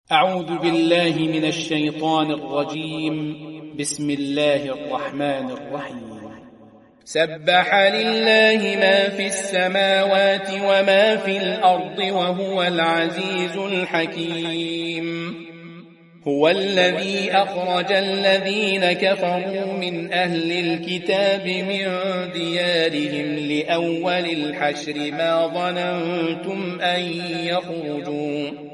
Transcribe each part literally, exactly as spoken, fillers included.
أعوذ بالله من الشيطان الرجيم. بسم الله الرحمن الرحيم. سبح لله ما في السماوات وما في الأرض وهو العزيز الحكيم. هو الذي أخرج الذين كفروا من أهل الكتاب من ديارهم لأول الحشر ما ظننتم أن يخرجوا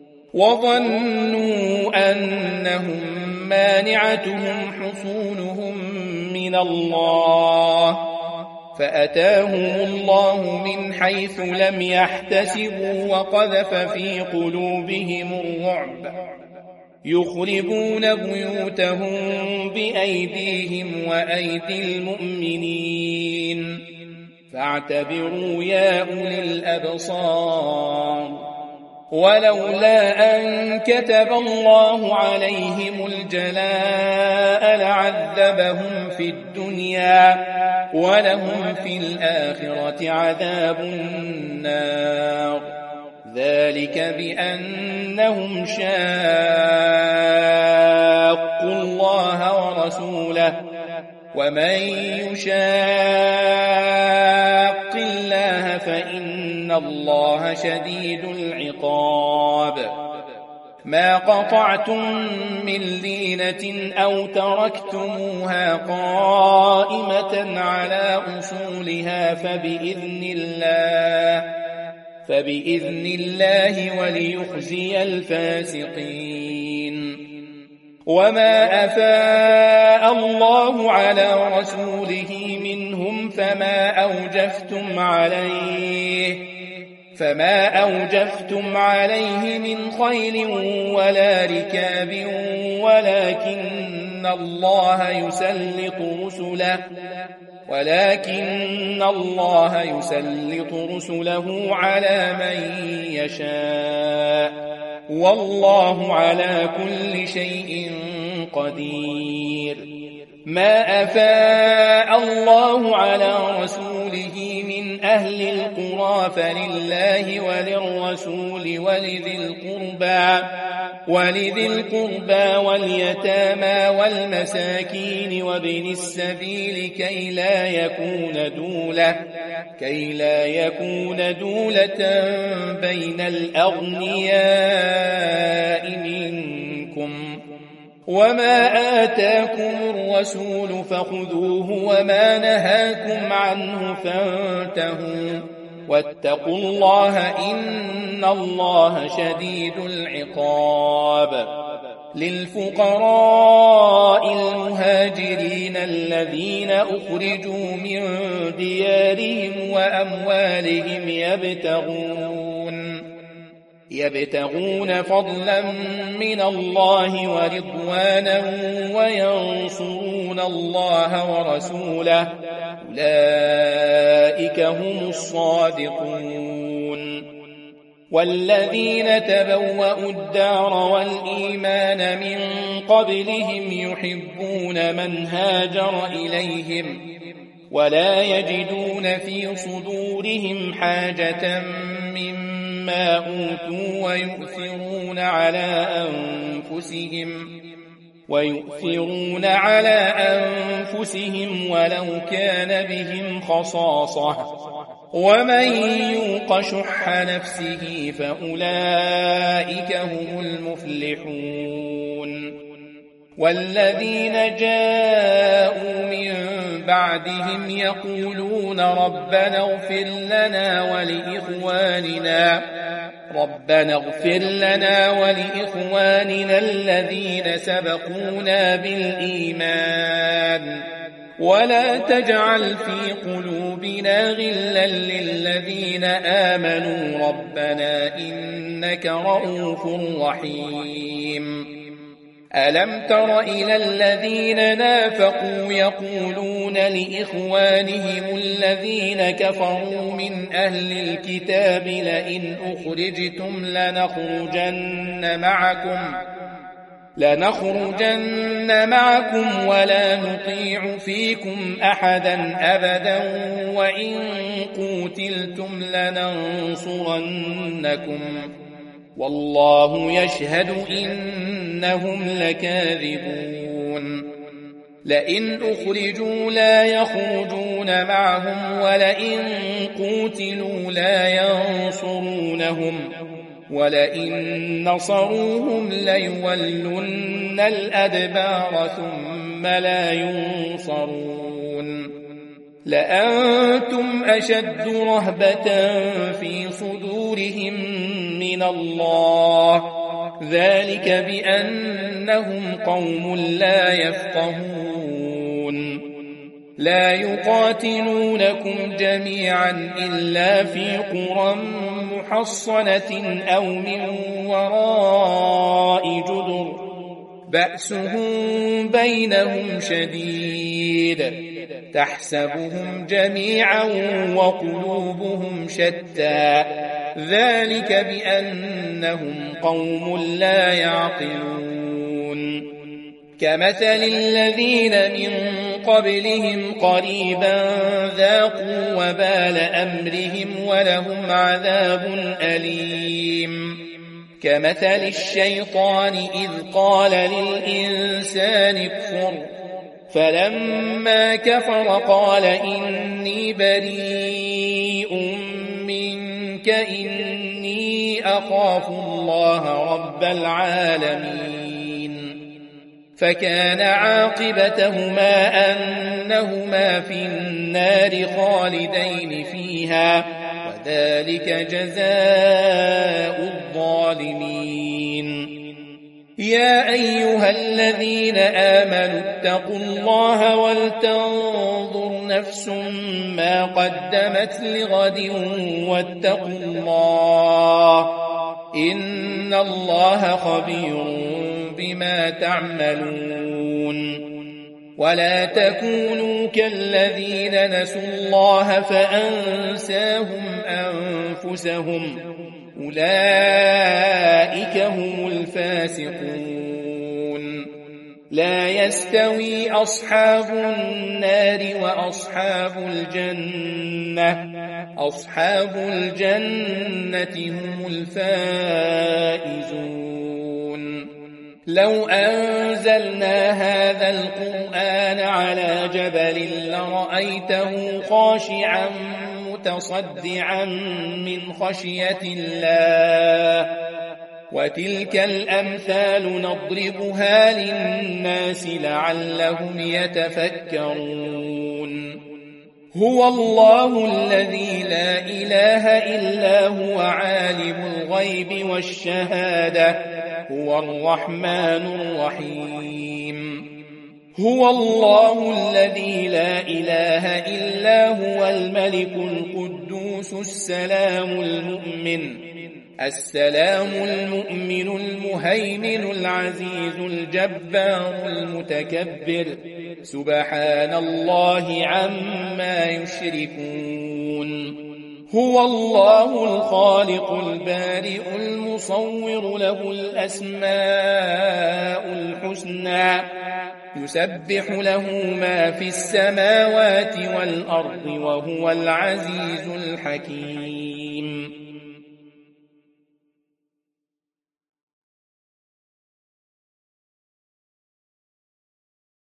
وظنوا أنهم مانعتهم حصونهم من الله فأتاهم الله من حيث لم يحتسبوا وقذف في قلوبهم الرعب يخربون بيوتهم بأيديهم وأيدي المؤمنين فاعتبروا يا أولي الأبصار. ولولا أن كتب الله عليهم الجلاء لعذبهم في الدنيا ولهم في الآخرة عذاب النار ذلك بأنهم شاقوا الله ورسوله ومن يشاق الله فإن الله شديد العقاب. ما قطعتم من لينة أو تركتموها قائمة على أصولها فبإذن الله فبإذن الله وليخزي الفاسقين. وما أفاء الله على رسوله منهم فما أوجفتم عليه فما أوجفتم عليه من خيل ولا ركاب ولكن الله يسلط رسله ولكن الله يسلط رسله على من يشاء والله على كل شيء قدير. ما أفاء الله على رسوله من أهل القرى فلله وللرسول ولذي القربى ولذي القربى واليتامى والمساكين وابن السبيل كي لا يكون دولة كي لا يكون دولة بين الأغنياء منكم. وما آتاكم الرسول فخذوه وما نهاكم عنه فانتهوا واتقوا الله إن الله شديد العقاب. للفقراء المهاجرين الذين أخرجوا من ديارهم وأموالهم يبتغون يبتغون فضلا من الله ورضوانا وينصرون الله ورسوله أولئك هم الصادقون. والذين تبوأوا الدار والإيمان من قبلهم يحبون من هاجر إليهم ولا يجدون في صدورهم حاجة مما ما أوتوا ويؤثرون على أنفسهم ويؤثرون على أنفسهم ولو كان بهم خصاصة ومن يوق شح نفسه فأولئك هم المفلحون. والذين جاءوا من بعدهم يقولون ربنا اغفر لنا ولإخواننا ربنا اغفر لنا ولإخواننا الذين سبقونا بالإيمان ولا تجعل في قلوبنا غلا للذين آمنوا ربنا إنك رؤوف رحيم. ألم تر إلى الذين نافقوا يقولون لإخوانهم الذين كفروا من أهل الكتاب لئن أخرجتم لنخرجن معكم لنخرجن معكم ولا نطيع فيكم أحدا أبدا وإن قوتلتم لننصرنكم والله يشهد إنهم لكاذبون لئن أخرجوا لا يخرجون معهم ولئن قوتلوا لا ينصرونهم ولئن نصروهم ليولن الأدبار ثم لا ينصرون لأنتم أشد رهبة في صدورهم من الله ذلك بأنهم قوم لا يفقهون لا يقاتلونكم جميعا إلا في قرى محصنة أو من وراء جدر بأسهم بينهم شديد تحسبهم جميعا وقلوبهم شتى ذلك بأنهم قوم لا يعقلون كمثل الذين من قبلهم قريبا ذاقوا وبال أمرهم ولهم عذاب أليم كمثل الشيطان إذ قال للإنسان اكفر فلما كفر قال إني بريء منك إني أخاف الله رب العالمين فكان عاقبتهما أنهما في النار خالدين فيها وذلك جزاء الظالمين يا أيها الذين آمنوا اتقوا الله ولتنظر نفس ما قدمت لغد واتقوا الله إن الله خبير بما تعملون ولا تكونوا كالذين نسوا الله فأنساهم أنفسهم أولئك هم الفاسقون لا يستوي أصحاب النار وأصحاب الجنة أصحاب الجنة هم الفائزون لو أنزلنا هذا القرآن على جبل لرأيته خاشعا متصدعا من خشية الله وتلك الأمثال نضربها للناس لعلهم يتفكرون هو الله الذي لا إله إلا هو عالم الغيب والشهادة هو الرحمن الرحيم هو الله الذي لا إله إلا هو الملك القدوس السلام المؤمن السلام المؤمن المهيمن العزيز الجبار المتكبر سبحان الله عما يشركون هو الله الخالق البارئ المصور له الأسماء الحسنى يسبح له ما في السماوات والأرض وهو العزيز الحكيم